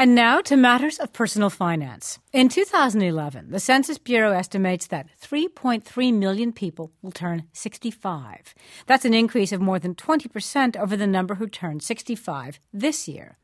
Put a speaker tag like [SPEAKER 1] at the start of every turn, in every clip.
[SPEAKER 1] And now to matters of personal finance. In 2011, the Census Bureau estimates that 3.3 million people will turn 65. That's an increase of more than 20% over the number who turned 65 this year.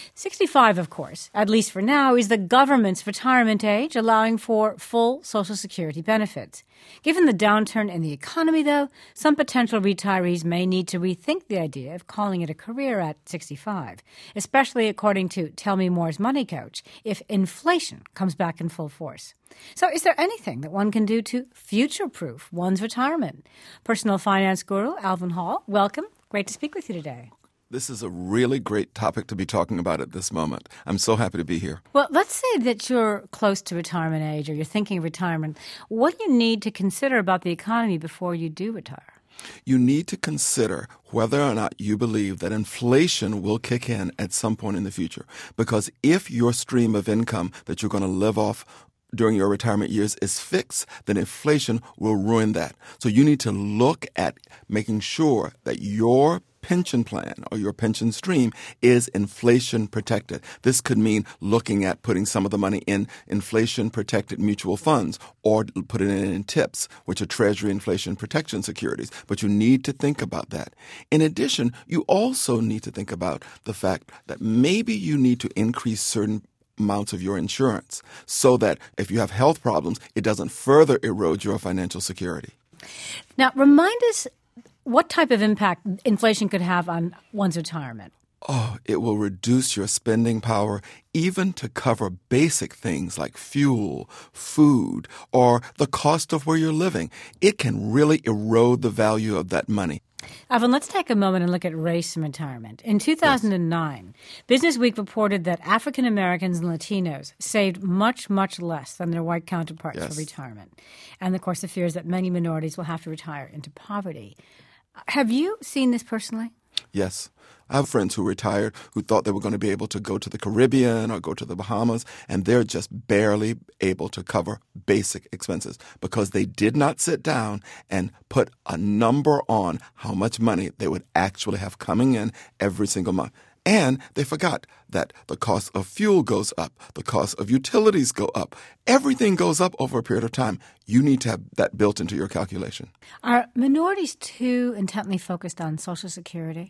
[SPEAKER 1] 65, of course, at least for now, is the government's retirement age, allowing for full Social Security benefits. Given the downturn in the economy, though, some potential retirees may need to rethink the idea of calling it a career at 65, especially according to Tell Me More's Money Coach, if inflation comes back in full force. So is there anything that one can do to future-proof one's retirement? Personal finance guru Alvin Hall, welcome. Great to speak with you today.
[SPEAKER 2] This is a really great topic to be talking about at this moment. I'm so happy to be here.
[SPEAKER 1] Well, let's say that you're close to retirement age or you're thinking of retirement. What do you need to consider about the economy before you do retire?
[SPEAKER 2] You need to consider whether or not you believe that inflation will kick in at some point in the future. Because if your stream of income that you're going to live off during your retirement years is fixed, then inflation will ruin that. So you need to look at making sure that your pension plan or your pension stream is inflation protected. This could mean looking at putting some of the money in inflation protected mutual funds or putting it in TIPS, which are Treasury inflation protection securities. But you need to think about that. In addition, you also need to think about the fact that maybe you need to increase certain amounts of your insurance so that if you have health problems, it doesn't further erode your financial security.
[SPEAKER 1] Now, remind us what type of impact inflation could have on one's retirement.
[SPEAKER 2] Oh, it will reduce your spending power even to cover basic things like fuel, food, or the cost of where you're living. It can really erode the value of that money.
[SPEAKER 1] Alvin, let's take a moment and look at race and retirement. In 2009, Business Week reported that African Americans and Latinos saved much, much less than their white counterparts for retirement. And, of course, the fear is that many minorities will have to retire into poverty. Have you seen this personally?
[SPEAKER 2] Yes. I have friends who retired who thought they were going to be able to go to the Caribbean or go to the Bahamas, and they're just barely able to cover basic expenses because they did not sit down and put a number on how much money they would actually have coming in every single month. And they forgot that the cost of fuel goes up, the cost of utilities go up. Everything goes up over a period of time. You need to have that built into your calculation.
[SPEAKER 1] Are minorities too intently focused on Social Security?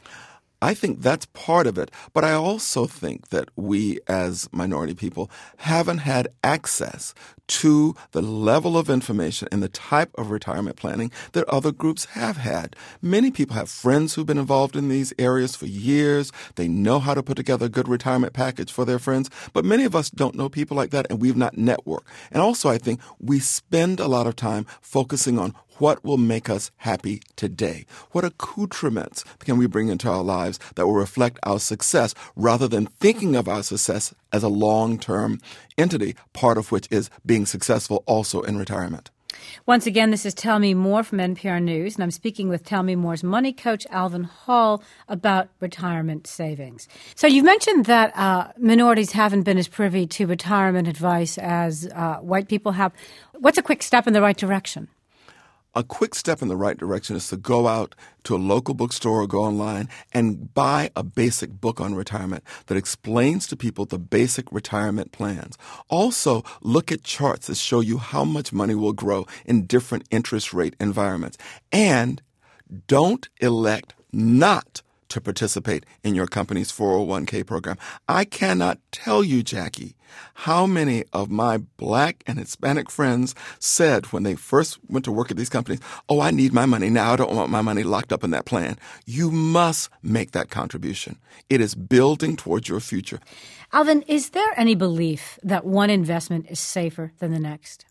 [SPEAKER 2] I think that's part of it, but I also think that we as minority people haven't had access to the level of information and the type of retirement planning that other groups have had. Many people have friends who've been involved in these areas for years. They know how to put together a good retirement package for their friends, but many of us don't know people like that, and we've not networked. And also, I think we spend a lot of time focusing on what will make us happy today? What accoutrements can we bring into our lives that will reflect our success rather than thinking of our success as a long-term entity, part of which is being successful also in retirement?
[SPEAKER 1] Once again, this is Tell Me More from NPR News, and I'm speaking with Tell Me More's money coach, Alvin Hall, about retirement savings. So you've mentioned that minorities haven't been as privy to retirement advice as white people have. What's a quick step in the right direction?
[SPEAKER 2] A quick step in the right direction is to go out to a local bookstore or go online and buy a basic book on retirement that explains to people the basic retirement plans. Also, look at charts that show you how much money will grow in different interest rate environments. And don't elect not to participate in your company's 401k program. I cannot tell you, Jackie, how many of my Black and Hispanic friends said when they first went to work at these companies, oh, I need my money now. I don't want my money locked up in that plan. You must make that contribution. It is building towards your future.
[SPEAKER 1] Alvin, is there any belief that one investment is safer than the next?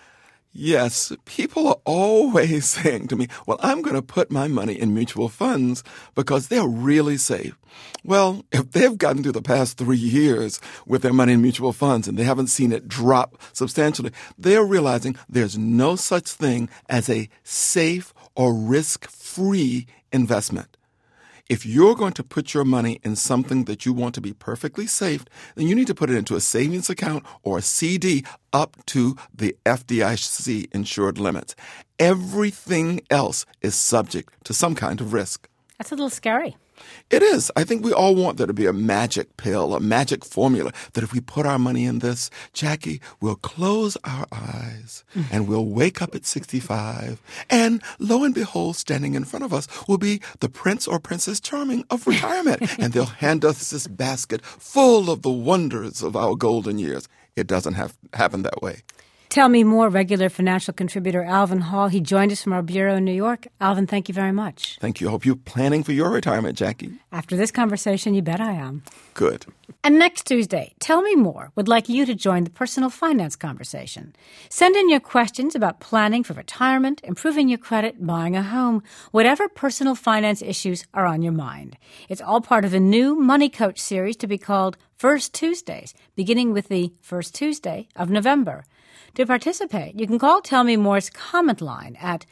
[SPEAKER 2] Yes, people are always saying to me, well, I'm going to put my money in mutual funds because they're really safe. Well, if they've gotten through the past 3 years with their money in mutual funds and they haven't seen it drop substantially, they're realizing there's no such thing as a safe or risk-free investment. If you're going to put your money in something that you want to be perfectly safe, then you need to put it into a savings account or a CD up to the FDIC insured limits. Everything else is subject to some kind of risk.
[SPEAKER 1] That's a little scary.
[SPEAKER 2] It is. I think we all want there to be a magic pill, a magic formula, that if we put our money in this, Jackie, we'll close our eyes and we'll wake up at 65. And lo and behold, standing in front of us will be the Prince or Princess Charming of retirement. And they'll hand us this basket full of the wonders of our golden years. It doesn't happen that way.
[SPEAKER 1] Tell Me More regular financial contributor Alvin Hall. He joined us from our bureau in New York. Alvin, thank you very much.
[SPEAKER 2] Thank you. I hope you're planning for your retirement, Jackie.
[SPEAKER 1] After this conversation, you bet I am.
[SPEAKER 2] Good.
[SPEAKER 1] And next Tuesday, Tell Me More would like you to join the personal finance conversation. Send in your questions about planning for retirement, improving your credit, buying a home, whatever personal finance issues are on your mind. It's all part of a new Money Coach series to be called First Tuesdays, beginning with the first Tuesday of November. To participate, you can call Tell Me More's comment line at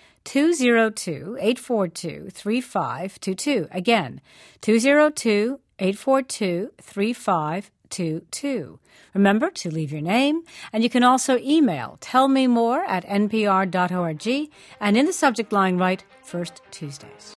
[SPEAKER 1] 202-842-3522. Again, 202-842-3522. Remember to leave your name, and you can also email tellmemore@npr.org, and in the subject line write First Tuesdays.